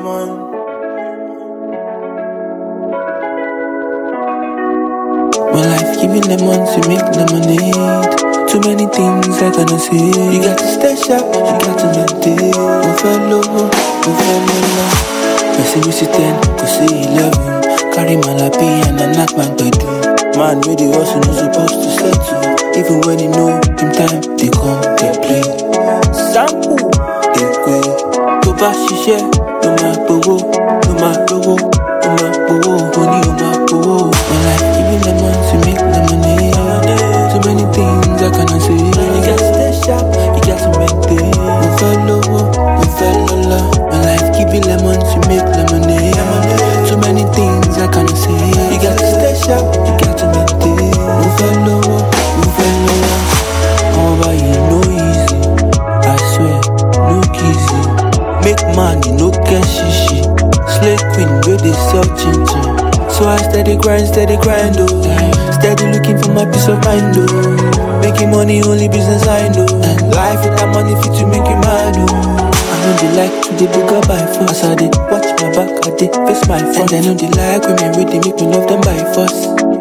My life giving lemon to make lemonade. Too many things I cannot say. You got to stay sharp, you got to maintain. Mo fẹ́ lówó, mo fẹ́ lọ́lá. Person we see 10, go see 11. Carry my lappy and I knock my bedu. Man with the hustle no supposed to settle. Even when you know him time, they come, they play. Sample, they play. To bá ṣiṣẹ́, ló máa gbowó, ló máa lówó, ló máa gbowó, money ló máa gbowó. My life giving lemon to make lemonade. Too many things I cannot say. You got to stay sharp, you got to maintain. Mo fẹ́ lówó, mo fẹ́ lọ́lá. My life giving lemon to make lemonade. Too many things I cannot say. You got to stay sharp, you got to maintain. Mo fẹ́ lówó, mo fẹ́ lọ́lá. Over you no easy, I swear, no easy. Make money, no get shishi. Slay queen, where they sell chin-chin. So I steady grind, oh. Steady looking for my peace of mind, oh. Making money, only business I know. And life without money fit to make you mad, oh. I know they like to they book up by force. As I did watch my back, I did face my front. And I know they like women where they make me love them by force.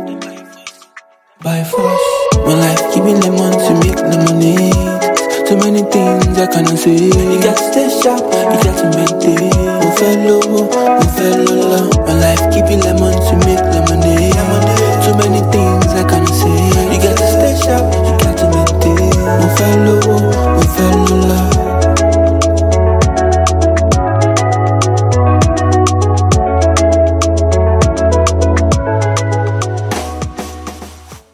By force. My life giving lemon to make lemonade. Too many things I cannot say. You got to stay sharp, you got to maintain. Mo fẹ́ lówó, mo fẹ́ lọ́lá. My life giving lemon to make lemonade. Too many things